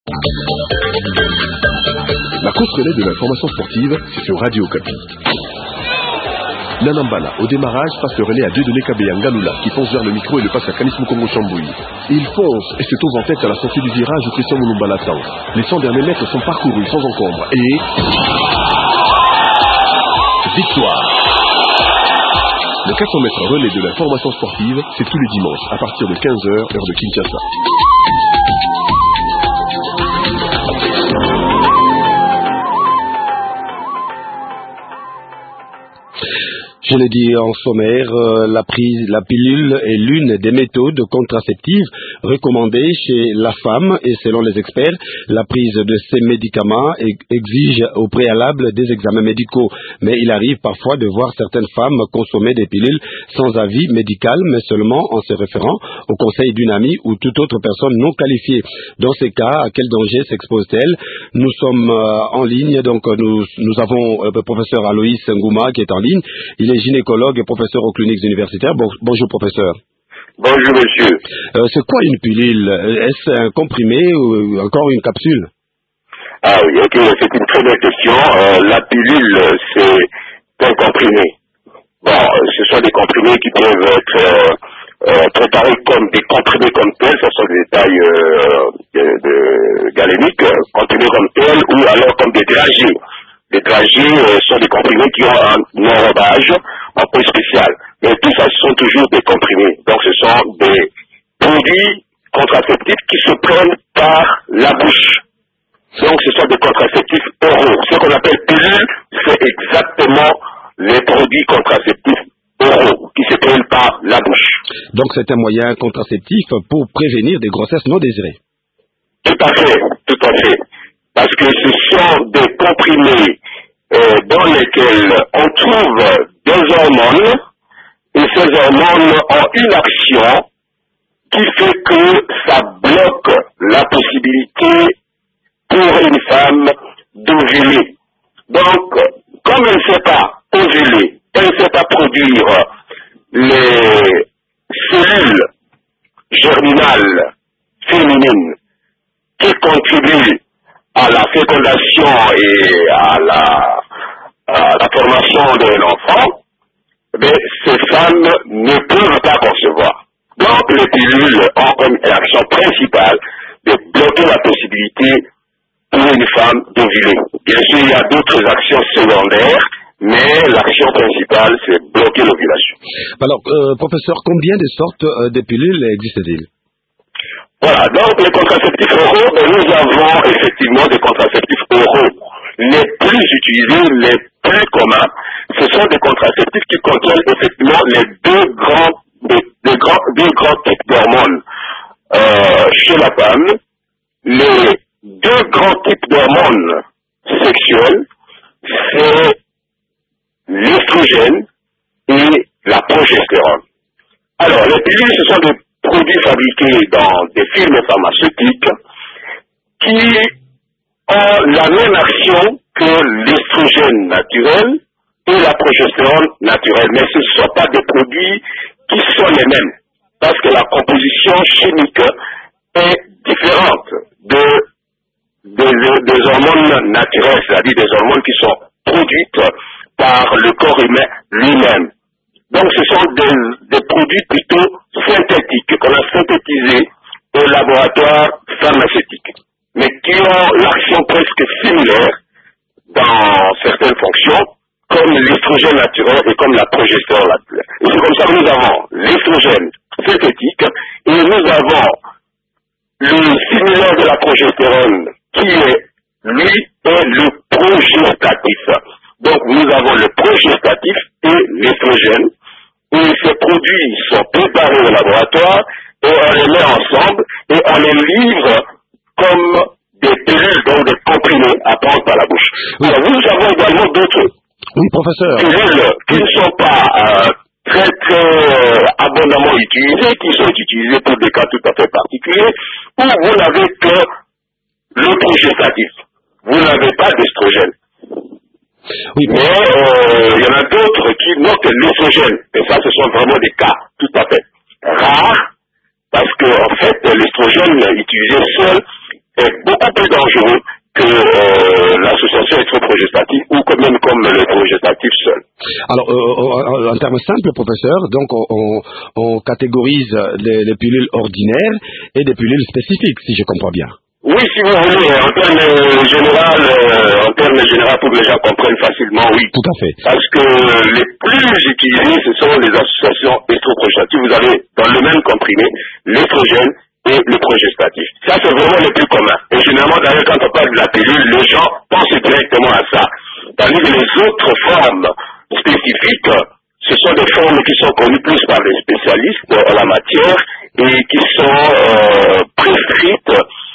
La course relais de l'information sportive, c'est sur Radio Okapi. Nanambala, au démarrage, passe le relais à Dieudonné Kabé Ngalula, qui fonce vers le micro et le passe à Kanis Mukongo Chambouy. Il fonce et se trouve en tête à la sortie du virage où Christian Mouloumbala attend. Les 100 derniers mètres sont parcourus sans encombre et... victoire! Le 400 mètres relais de l'information sportive, c'est tous les dimanches, à partir de 15h, heure de Kinshasa. Je l'ai dit en sommaire, la pilule est l'une des méthodes contraceptives recommandées chez la femme et selon les experts, la prise de ces médicaments exige au préalable des examens médicaux. Mais il arrive parfois de voir certaines femmes consommer des pilules sans avis médical, mais seulement en se référant au conseil d'une amie ou toute autre personne non qualifiée. Dans ces cas, à quel danger s'expose-t-elle? Nous sommes en ligne, donc nous avons le professeur Aloïs Ngouma qui est en ligne. Il est gynécologue et professeur aux cliniques universitaires. Bonjour professeur. Bonjour monsieur. C'est quoi une pilule? Est-ce un comprimé ou encore une capsule? Ah oui, ok, c'est une très belle question. La pilule, c'est un comprimé. Bon, ce sont des comprimés qui peuvent être préparés comme des comprimés comme tels, ce sont des tailles galéniques, comprimés comme tels, ou alors comme des dragées. Les dragées sont des comprimés qui ont un enrobage en peau spéciale. Mais tout ça, ce sont toujours des comprimés. Donc ce sont des produits contraceptifs qui se prennent par la bouche. Donc ce sont des contraceptifs oraux. Ce qu'on appelle pilule, c'est exactement les produits contraceptifs oraux qui se prennent par la bouche. Donc c'est un moyen contraceptif pour prévenir des grossesses non désirées. Tout à fait, tout à fait. Parce que ce sont des comprimés dans lesquels on trouve des hormones, et ces hormones ont une action qui fait que ça bloque la possibilité pour une femme d'ovuler. Donc, comme elle ne sait pas ovuler, elle ne sait pas produire les cellules germinales féminines qui contribuent à la fécondation et à la formation de l'enfant, mais ces femmes ne peuvent pas concevoir. Donc les pilules ont comme action principale de bloquer la possibilité pour une femme d'ovuler. Bien sûr, il y a d'autres actions secondaires, mais l'action principale, c'est bloquer l'ovulation. Alors, professeur, combien de sortes de pilules existent-il? Voilà, donc les contraceptifs oraux, nous avons effectivement des contraceptifs oraux. Les plus utilisés, les plus communs, ce sont des contraceptifs qui contiennent effectivement les deux grands types d'hormones. Chez la femme, les deux grands types d'hormones sexuelles, c'est l'estrogène et la progestérone. Alors, les pilules, ce sont des produits fabriqués dans des firmes pharmaceutiques qui ont la même action que l'estrogène naturel et la progestérone naturelle. Mais ce ne sont pas des produits qui sont les mêmes, parce que la composition chimique est différente des hormones naturelles, c'est-à-dire des hormones qui sont produites par le corps humain lui-même. Donc ce sont des produits plutôt synthétiques qu'on a synthétisés au laboratoire pharmaceutique, mais qui ont l'action presque similaire dans certaines fonctions, comme l'estrogène naturel et comme la progestérone naturelle. Et c'est comme ça que nous avons l'estrogène synthétique et nous avons le similaire de la progestérone qui est, lui, le progestatif. Donc nous avons le progestatif et l'estrogène. Et ces produits sont préparés au laboratoire et on les met ensemble et on les livre comme des pilules, donc des comprimés à prendre par la bouche. Oui. Alors, nous avons également d'autres pilules qui ne sont pas très abondamment utilisées, qui sont utilisées pour des cas tout à fait particuliers, où vous n'avez que le progestatif. Vous n'avez pas d'estrogène. Oui, mais il y en a d'autres qui n'ont que l'estrogène. Et ça, ce sont vraiment des cas tout à fait rares, parce que en fait, l'estrogène utilisé seul est beaucoup plus dangereux que l'association électroprogestative ou quand même comme l'électrogestatif seul. Alors, en termes simples, professeur, donc on catégorise les pilules ordinaires et des pilules spécifiques, si je comprends bien. Oui, si vous voulez, en termes généraux, pour que les gens comprennent facilement, oui. Tout à fait. Parce que les plus utilisés, ce sont les associations électroprogestatives. Vous avez dans le même comprimé l'estrogène et le progestatif. Ça, c'est vraiment le plus commun. Et généralement, d'ailleurs, quand on parle de la pilule, les gens pensent directement à ça. Tandis que les autres formes spécifiques, ce sont des formes qui sont connues plus par les spécialistes en la matière et qui sont prescrites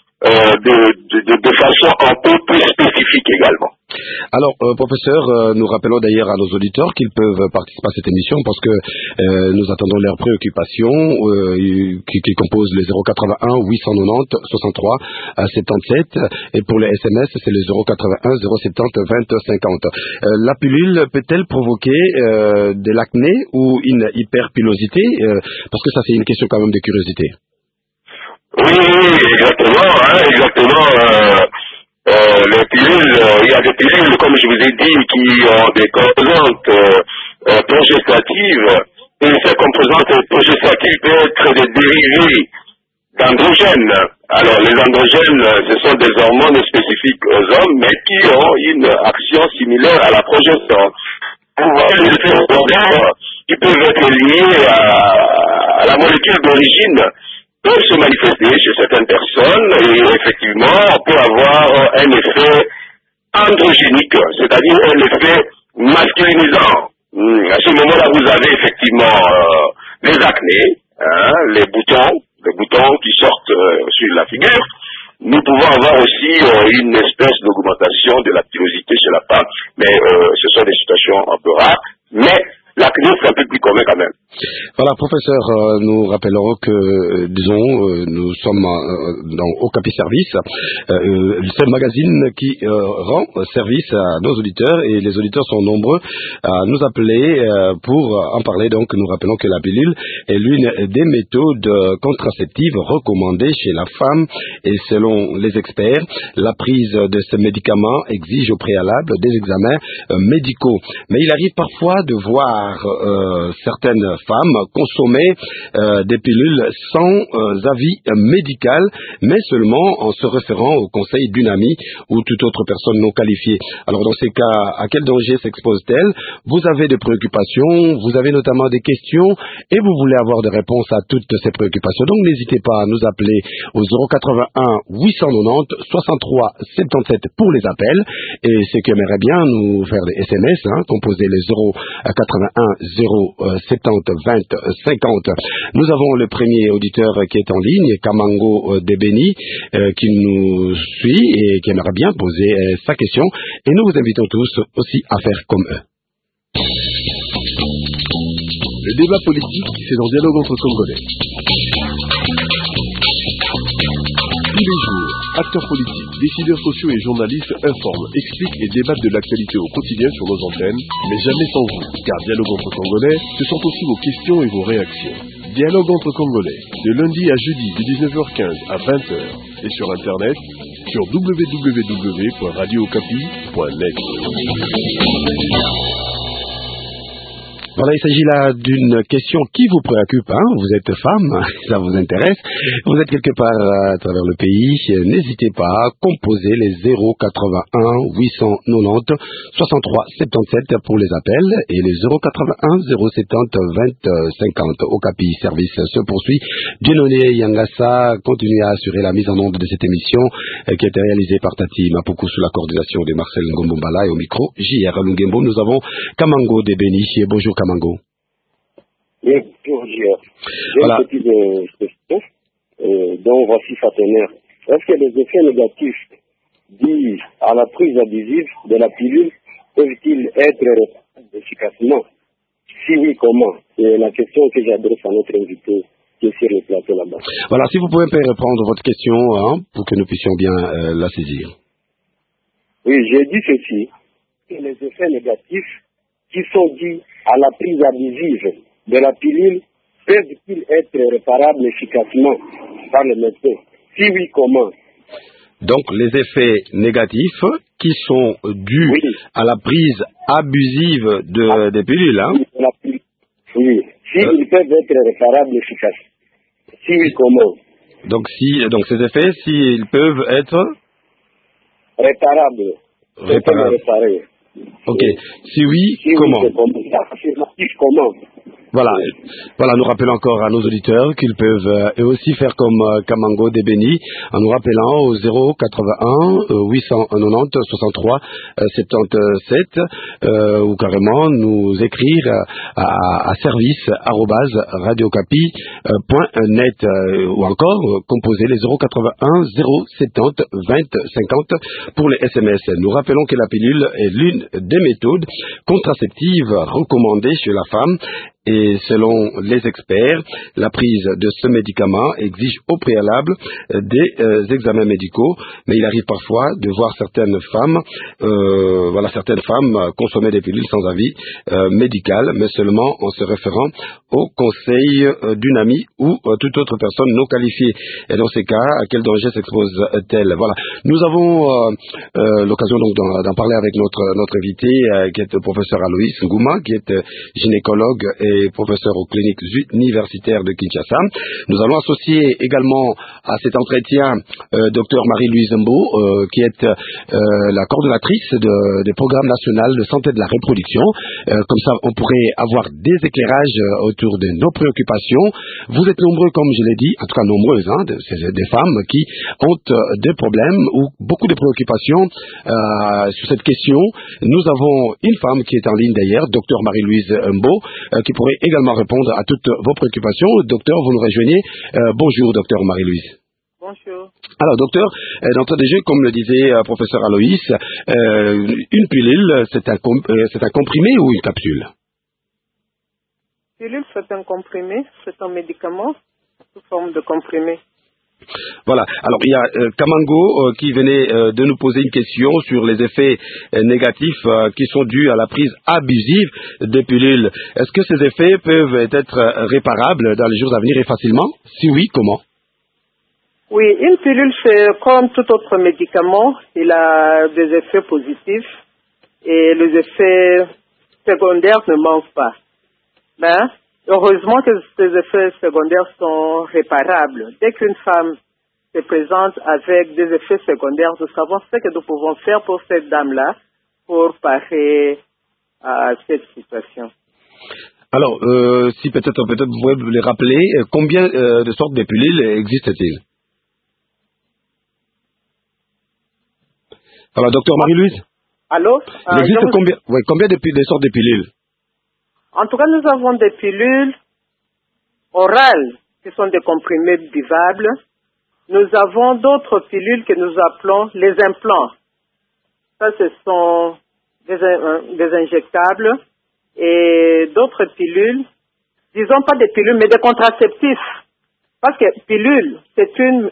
de façon un peu plus spécifique également. Alors, professeur, nous rappelons d'ailleurs à nos auditeurs qu'ils peuvent participer à cette émission parce que nous attendons leurs préoccupations qui composent les 081 890 63 77 et pour les SMS, c'est les 081 070 20 50. La pilule peut-elle provoquer de l'acné ou une hyperpilosité parce que ça, c'est une question quand même de curiosité. Oui, exactement. Les pilules, il y a des pilules, comme je vous ai dit, qui ont des composantes progestatives, et ces composantes progestatives peuvent être des dérivés d'androgènes. Alors, les androgènes, ce sont des hormones spécifiques aux hommes, mais qui ont une action similaire à la progestérone. Vous voyez les effets secondaires qui peuvent être liés à la molécule d'origine peuvent se manifester chez certaines personnes et effectivement on peut avoir un effet androgénique, c'est-à-dire un effet masculinisant. À ce moment-là, vous avez effectivement les acnés, les boutons qui sortent sur la figure. Nous pouvons avoir aussi une espèce d'augmentation de la pilosité chez la femme, mais ce sont des situations un peu rares. Mais l'acné, c'est un peu plus commun quand même. Voilà, professeur, nous rappellerons que, nous sommes dans Okapi Service, c'est le magazine qui rend service à nos auditeurs et les auditeurs sont nombreux à nous appeler pour en parler. Donc, nous rappelons que la pilule est l'une des méthodes contraceptives recommandées chez la femme et selon les experts, la prise de ce médicament exige au préalable des examens médicaux. Mais il arrive parfois de voir certaines femmes consommer des pilules sans avis médical, mais seulement en se référant au conseil d'une amie ou toute autre personne non qualifiée. Alors dans ces cas, à quel danger s'expose-t-elle? Vous avez des préoccupations, vous avez notamment des questions et vous voulez avoir des réponses à toutes ces préoccupations. Donc n'hésitez pas à nous appeler au 081 890 63 77 pour les appels et ceux qui aimeraient bien nous faire des SMS, composez les 081 070 20 50. Nous avons le premier auditeur qui est en ligne, Kamango de Beni, qui nous suit et qui aimerait bien poser sa question. Et nous vous invitons tous aussi à faire comme eux. Le débat politique, c'est dans Dialogue entre Congolais. Tous les jours, acteurs politiques, décideurs sociaux et journalistes informent, expliquent et débattent de l'actualité au quotidien sur nos antennes, mais jamais sans vous, car Dialogue entre Congolais, ce sont aussi vos questions et vos réactions. Dialogue entre Congolais, de lundi à jeudi de 19h15 à 20h, et sur Internet, sur www.radiookapi.net. Voilà, il s'agit là d'une question qui vous préoccupe, vous êtes femme, ça vous intéresse, vous êtes quelque part à travers le pays, n'hésitez pas à composer les 081 890 63 77 pour les appels et les 081 070 20 50. Okapi Service se poursuit. Dieudonné Yangassa continue à assurer la mise en onde de cette émission qui a été réalisée par Tati Mapuku sous la coordination de Marcel Ngombombala et au micro JR Lungembo. Nous avons Kamango de Beni. Bonjour Kamango. Oui, bonjour JR. J'ai une petite question dont voici sa teneur. Est-ce que les effets négatifs dus à la prise abusive de la pilule peuvent-ils être réparés efficacement? Si oui, comment? C'est la question que j'adresse à notre invité qui est sur le plateau là-bas. Voilà, si vous pouvez reprendre votre question pour que nous puissions bien la saisir. Oui, j'ai dit ceci, que les effets négatifs qui sont dus à la prise abusive de la pilule peuvent-ils être réparables efficacement par le médecin? Si oui, comment? Donc, les effets négatifs qui sont dus à la prise abusive des pilules, hein? Oui. S'ils peuvent être réparables, efficaces. Si oui, comment? Donc, ces effets, s'ils peuvent être réparables. Réparés. Ok. Si oui, comment? Comment? Voilà, nous rappelons encore à nos auditeurs qu'ils peuvent eux aussi faire comme Kamango Debeni en nous rappelant au 081 890 63 77 ou carrément nous écrire à service@radiocapi.net ou encore composer les 081 070 20 50 pour les SMS. Nous rappelons que la pilule est l'une des méthodes contraceptives recommandées chez la femme. Et selon les experts, la prise de ce médicament exige au préalable des examens médicaux, mais il arrive parfois de voir certaines femmes consommer des pilules sans avis médical, mais seulement en se référant au conseil d'une amie ou toute autre personne non qualifiée. Et dans ces cas, à quel danger s'expose-t-elle? Voilà. Nous avons l'occasion donc d'en parler avec notre invité, qui est le professeur Aloïs Ngouma, qui est gynécologue et professeur aux cliniques universitaires de Kinshasa. Nous allons associer également à cet entretien Dr Marie-Louise Mbo, qui est la coordonnatrice des programmes nationaux de santé de la reproduction. Comme ça, on pourrait avoir des éclairages autour de nos préoccupations. Vous êtes nombreux, comme je l'ai dit, en tout cas nombreuses, des femmes qui ont des problèmes ou beaucoup de préoccupations sur cette question. Nous avons une femme qui est en ligne d'ailleurs, Dr Marie-Louise Mbo, qui pourrait également répondre à toutes vos préoccupations. Docteur, vous nous rejoignez. Bonjour, docteur Marie-Louise. Bonjour. Alors, docteur, d'entrée de jeu, comme le disait professeur Aloïs, une pilule, c'est un comprimé ou une capsule? Pilule, c'est un comprimé, c'est un médicament sous forme de comprimé. Voilà. Alors, il y a Kamango qui venait de nous poser une question sur les effets négatifs qui sont dus à la prise abusive des pilules. Est-ce que ces effets peuvent être réparables dans les jours à venir et facilement? Si oui, comment? Oui, une pilule, c'est comme tout autre médicament. Il a des effets positifs et les effets secondaires ne manquent pas. Ben, heureusement que ces effets secondaires sont réparables. Dès qu'une femme se présente avec des effets secondaires, nous savons ce que nous pouvons faire pour cette dame-là pour parer à cette situation. Alors, si peut-être vous pouvez les rappeler, combien de sortes de pilules existent-il? Alors, docteur Marie-Louise? Allô? Il existe combien de sortes de pilules? En tout cas, nous avons des pilules orales qui sont des comprimés buvables. Nous avons d'autres pilules que nous appelons les implants. Ça, ce sont des injectables. Et d'autres pilules, disons pas des pilules, mais des contraceptifs. Parce que pilule, c'est une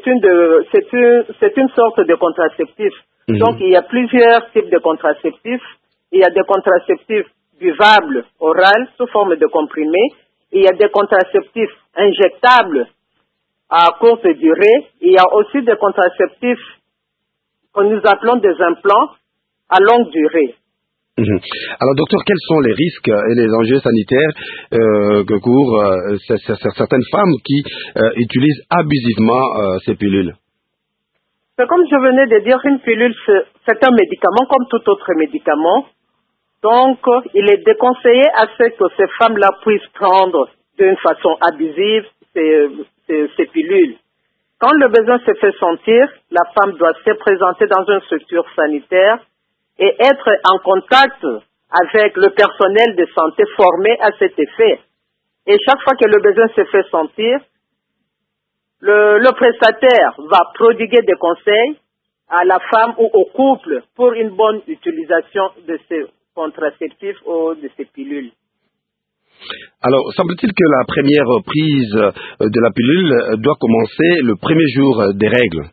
sorte de contraceptif. Mmh. Donc, il y a plusieurs types de contraceptifs. Il y a des contraceptifs buvables, orales, sous forme de comprimés. Il y a des contraceptifs injectables à courte durée. Il y a aussi des contraceptifs que nous appelons des implants à longue durée. Mmh. Alors, docteur, quels sont les risques et les enjeux sanitaires que courent certaines femmes qui utilisent abusivement ces pilules? C'est comme je venais de dire, une pilule, c'est un médicament comme tout autre médicament. Donc, il est déconseillé à ce que ces femmes-là puissent prendre d'une façon abusive ces pilules. Quand le besoin se fait sentir, la femme doit se présenter dans une structure sanitaire et être en contact avec le personnel de santé formé à cet effet. Et chaque fois que le besoin se fait sentir, le prestataire va prodiguer des conseils à la femme ou au couple pour une bonne utilisation de ces contraceptifs ou de ces pilules. Alors, semble-t-il que la première prise de la pilule doit commencer le premier jour des règles?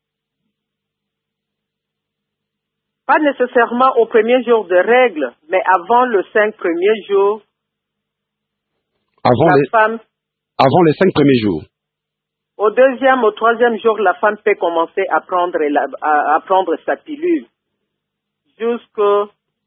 Pas nécessairement au premier jour de règles, mais avant les 5 premiers jours. Avant les 5 premiers jours? Au deuxième, au troisième jour, la femme peut commencer à prendre sa pilule jusqu'à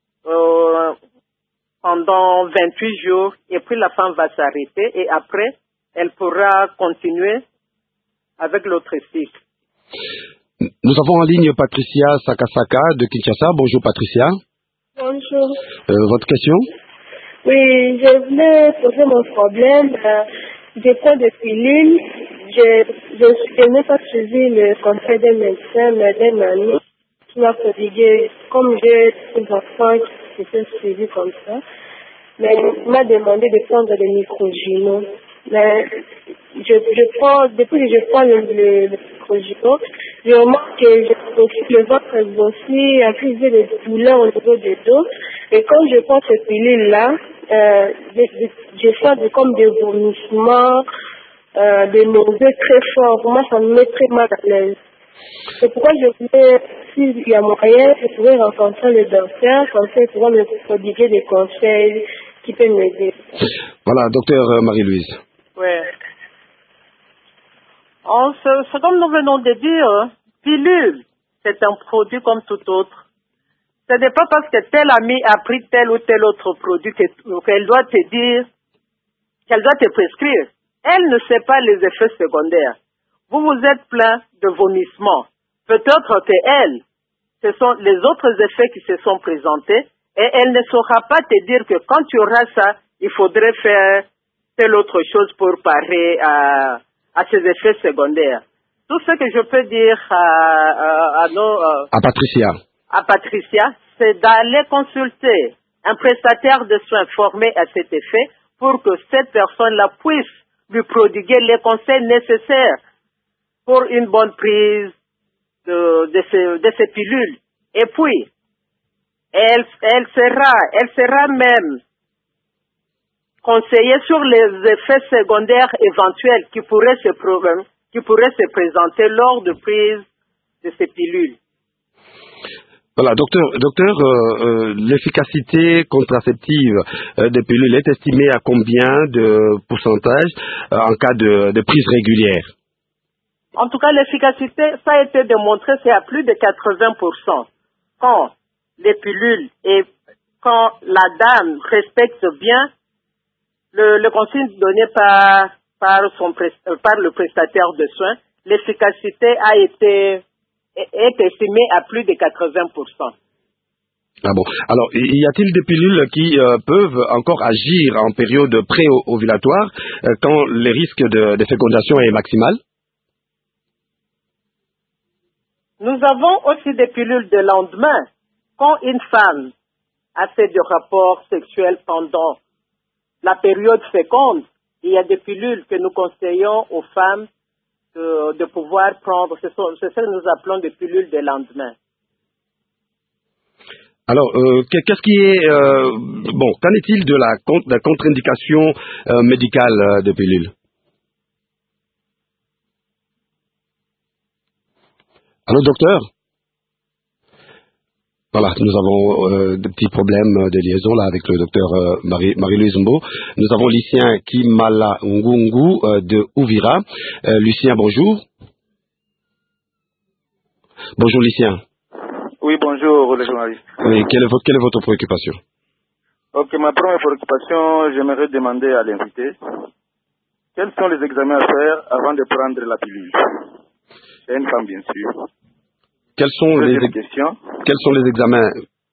pendant 28 jours, et puis la femme va s'arrêter, et après, elle pourra continuer avec l'autre cycle. Nous avons en ligne Patricia Sakasaka de Kinshasa. Bonjour Patricia. Bonjour. Votre question? Oui, je voulais poser mon problème. Je prends des pilules. Je n'ai pas suivi le conseil des médecins, mais d'un ami qui m'a prodigué, comme j'ai des enfants qui se sont suivis comme ça, mais il m'a demandé de prendre des microgynos. Mais depuis que je prends le microgyno, je remarque que le ventre grossit, à cause des douleurs au niveau des dos. Et quand je prends ces pilules-là, je sens comme des vomissements, des nausées très forts. Moi, ça me met très mal à l'aise. C'est pourquoi je voulais, s'il y a moyen, je pourrais rencontrer le docteur, comme ça il pourra me prodiguer des conseils qui peuvent m'aider. Voilà, docteur Marie-Louise. Oui. C'est comme nous venons de dire, pilule, c'est un produit comme tout autre. Ce n'est pas parce que tel ami a pris tel ou tel autre produit qu'elle doit te dire, qu'elle doit te prescrire. Elle ne sait pas les effets secondaires. Vous vous êtes plein de vomissements. Peut-être que elle, ce sont les autres effets qui se sont présentés, et elle ne saura pas te dire que quand tu auras ça, il faudrait faire telle autre chose pour parer à ces effets secondaires. Tout ce que je peux dire à Patricia, c'est d'aller consulter un prestataire de soins formé à cet effet pour que cette personne-là puisse lui prodiguer les conseils nécessaires pour une bonne prise de ces pilules. Et puis, elle sera même conseillée sur les effets secondaires éventuels qui pourraient se présenter lors de prise de ces pilules. Voilà, docteur, l'efficacité contraceptive des pilules est estimée à combien de pourcentage en cas de prise régulière? En tout cas, l'efficacité, ça a été démontré, c'est à plus de 80%. Quand les pilules et quand la dame respecte bien le consigne donné par le prestataire de soins, l'efficacité est estimée à plus de 80%. Ah bon. Alors, y a-t-il des pilules qui peuvent encore agir en période pré-ovulatoire quand le risque de fécondation est maximal? Nous avons aussi des pilules de lendemain. Quand une femme a fait des rapports sexuels pendant la période féconde, il y a des pilules que nous conseillons aux femmes de pouvoir prendre. C'est ce que nous appelons des pilules de lendemain. Alors, qu'est-ce qui est... qu'en est-il de la contre-indication médicale de pilules? Allô, docteur? Voilà, nous avons des petits problèmes de liaison là avec le docteur Marie-Louise Mbo. Nous avons Lucien Kimala Ngungu de Ouvira. Lucien, bonjour. Bonjour Lucien. Oui, bonjour les journalistes. Oui, quelle est votre préoccupation? Ok, ma première préoccupation, j'aimerais demander à l'invité quels sont les examens à faire avant de prendre la pilule. C'est une femme, bien sûr. Quels sont les examens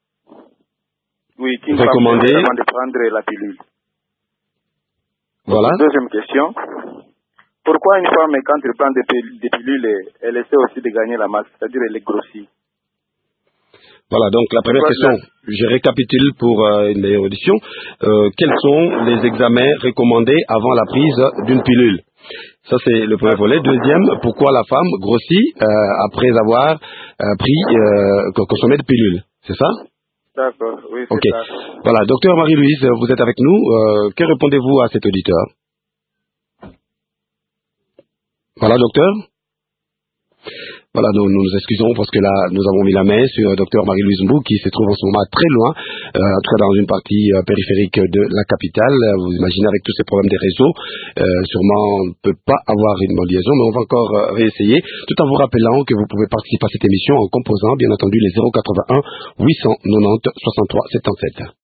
recommandés avant de prendre la pilule? Voilà. Deuxième question. Pourquoi une femme, quand elle prend des pilules, elle essaie aussi de gagner la masse, c'est-à-dire elle est grossie? Voilà, donc la première question, je récapitule pour une meilleure audition. Quels sont les examens recommandés avant la prise d'une pilule? Ça, c'est le premier volet. Deuxième, pourquoi la femme grossit après avoir consommé de pilules? C'est ça? D'accord, oui, c'est ça. Voilà, docteur Marie-Louise, vous êtes avec nous. Que répondez-vous à cet auditeur? Voilà, docteur. Voilà, nous nous excusons parce que là, nous avons mis la main sur Dr Marie-Louise Mbou qui se trouve en ce moment très loin, en tout cas dans une partie périphérique de la capitale. Vous imaginez avec tous ces problèmes des réseaux, sûrement on ne peut pas avoir une bonne liaison, mais on va encore réessayer, tout en vous rappelant que vous pouvez participer à cette émission en composant, bien entendu, les 081 890 63 77.